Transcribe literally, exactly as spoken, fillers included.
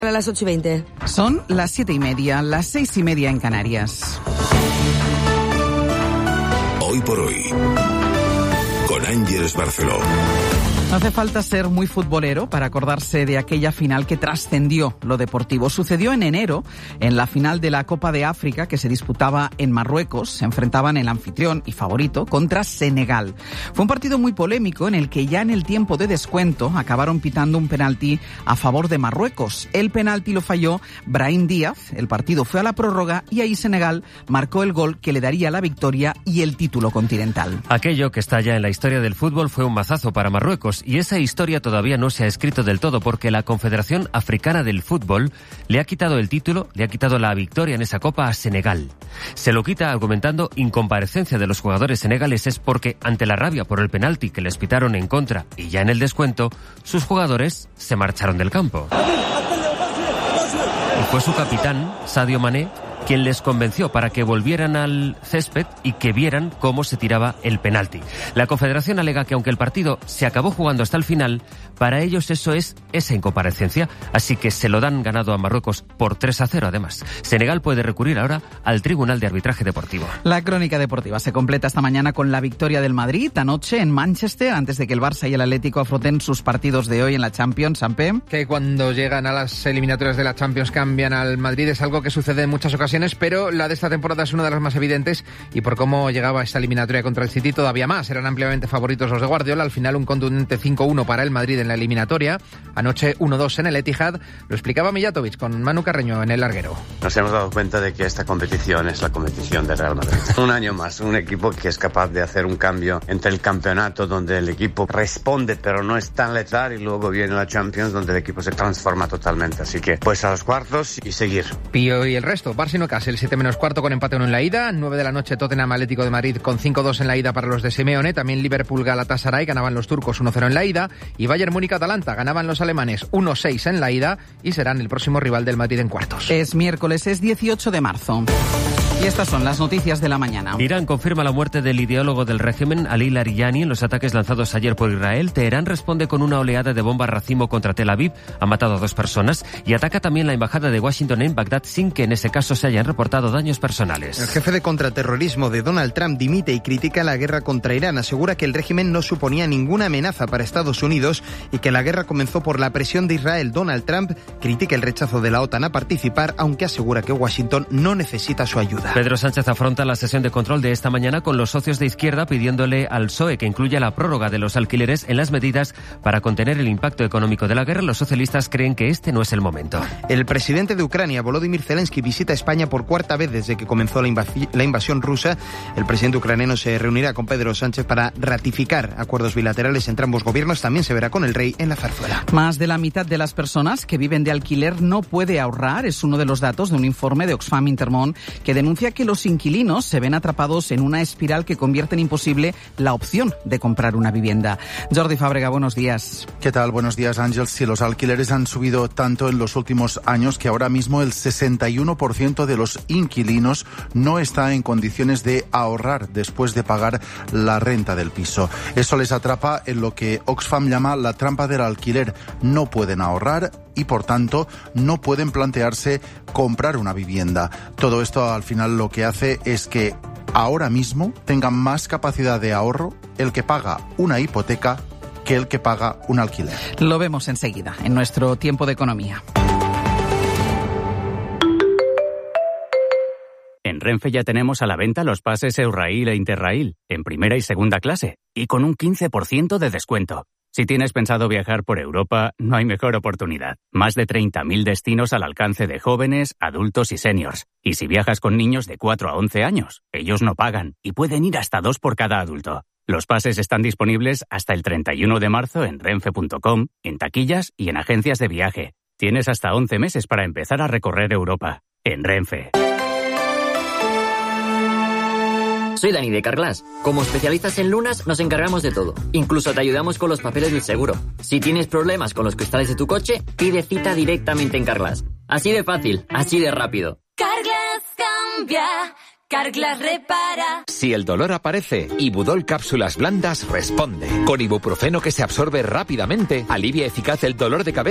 A las ocho y veinte. Son las siete y media, las seis y media en Canarias. Hoy por hoy, con Ángeles Barceló. No hace falta ser muy futbolero para acordarse de aquella final que trascendió lo deportivo. Sucedió en enero, en la final de la Copa de África que se disputaba en Marruecos. Se enfrentaban el anfitrión y favorito contra Senegal. Fue un partido muy polémico en el que ya en el tiempo de descuento acabaron pitando un penalti a favor de Marruecos. El penalti lo falló Brahim Díaz, el partido fue a la prórroga y ahí Senegal marcó el gol que le daría la victoria y el título continental. Aquello que está ya en la historia del fútbol fue un mazazo para Marruecos. Y esa historia todavía no se ha escrito del todo porque la Confederación Africana del Fútbol le ha quitado el título, le ha quitado la victoria en esa copa a Senegal. Se lo quita argumentando incomparecencia de los jugadores senegaleses porque ante la rabia por el penalti que les pitaron en contra y ya en el descuento, sus jugadores se marcharon del campo. Y fue su capitán, Sadio Mané, quien les convenció para que volvieran al césped y que vieran cómo se tiraba el penalti. La Confederación alega que aunque el partido se acabó jugando hasta el final, para ellos eso es esa incomparecencia, así que se lo dan ganado a Marruecos por tres a cero además. Senegal puede recurrir ahora al Tribunal de Arbitraje Deportivo. La crónica deportiva se completa esta mañana con la victoria del Madrid anoche en Manchester, antes de que el Barça y el Atlético afronten sus partidos de hoy en la Champions. Sampe. Que cuando llegan a las eliminatorias de la Champions cambian al Madrid es algo que sucede en muchas ocasiones, pero la de esta temporada es una de las más evidentes y por cómo llegaba esta eliminatoria contra el City todavía más. Eran ampliamente favoritos los de Guardiola, al final un contundente cinco uno para el Madrid en la eliminatoria. Anoche uno dos en el Etihad. Lo explicaba Mijatovic con Manu Carreño en el larguero. Nos hemos dado cuenta de que esta competición es la competición de Real Madrid. Un año más, un equipo que es capaz de hacer un cambio entre el campeonato donde el equipo responde pero no es tan letal y luego viene la Champions donde el equipo se transforma totalmente. Así que pues a los cuartos y seguir. Pío y el resto. Barça y Newcastle siete menos cuarto con empate uno en la ida. nueve de la noche Tottenham Atlético de Madrid con cinco dos en la ida para los de Simeone. También Liverpool Galatasaray ganaban los turcos uno cero en la ida. Y Bayern Múnich Atalanta ganaban los alemanes uno seis en la ida y serán el próximo rival del Madrid en cuartos. Es miércoles, es dieciocho de marzo. Y estas son las noticias de la mañana. Irán confirma la muerte del ideólogo del régimen, Ali Larijani, en los ataques lanzados ayer por Israel. Teherán responde con una oleada de bombas racimo contra Tel Aviv, ha matado a dos personas, y ataca también la embajada de Washington en Bagdad sin que en ese caso se hayan reportado daños personales. El jefe de contraterrorismo de Donald Trump dimite y critica la guerra contra Irán. Asegura que el régimen no suponía ninguna amenaza para Estados Unidos y que la guerra comenzó por la presión de Israel. Donald Trump critica el rechazo de la OTAN a participar, aunque asegura que Washington no necesita su ayuda. Pedro Sánchez afronta la sesión de control de esta mañana con los socios de izquierda pidiéndole al P S O E que incluya la prórroga de los alquileres en las medidas para contener el impacto económico de la guerra. Los socialistas creen que este no es el momento. El presidente de Ucrania, Volodymyr Zelensky, visita España por cuarta vez desde que comenzó la, invasi- la invasión rusa. El presidente ucraniano se reunirá con Pedro Sánchez para ratificar acuerdos bilaterales entre ambos gobiernos. También se verá con el rey en la zarzuela. Más de la mitad de las personas que viven de alquiler no puede ahorrar. Es uno de los datos de un informe de Oxfam Intermón que denuncia que los inquilinos se ven atrapados en una espiral que convierte en imposible la opción de comprar una vivienda. Jordi Fábrega, buenos días. ¿Qué tal? Buenos días, Ángel. Sí, los alquileres han subido tanto en los últimos años que ahora mismo el sesenta y uno por ciento de los inquilinos no está en condiciones de ahorrar después de pagar la renta del piso. Eso les atrapa en lo que Oxfam llama la trampa del alquiler. No pueden ahorrar y, por tanto, no pueden plantearse comprar una vivienda. Todo esto, al final, lo que hace es que ahora mismo tengan más capacidad de ahorro el que paga una hipoteca que el que paga un alquiler. Lo vemos enseguida, en nuestro tiempo de economía. En Renfe ya tenemos a la venta los pases Eurail e Interrail, en primera y segunda clase, y con un quince por ciento de descuento. Si tienes pensado viajar por Europa, no hay mejor oportunidad. Más de treinta mil destinos al alcance de jóvenes, adultos y seniors. Y si viajas con niños de cuatro a once años, ellos no pagan y pueden ir hasta dos por cada adulto. Los pases están disponibles hasta el treinta y uno de marzo en renfe punto com, en taquillas y en agencias de viaje. Tienes hasta once meses para empezar a recorrer Europa. En Renfe. Soy Dani de Carglass. Como especialistas en lunas nos encargamos de todo. Incluso te ayudamos con los papeles del seguro. Si tienes problemas con los cristales de tu coche, pide cita directamente en Carglass. Así de fácil, así de rápido. Carglass cambia, Carglass repara. Si el dolor aparece, Ibudol Cápsulas Blandas responde. Con ibuprofeno que se absorbe rápidamente, alivia eficaz el dolor de cabeza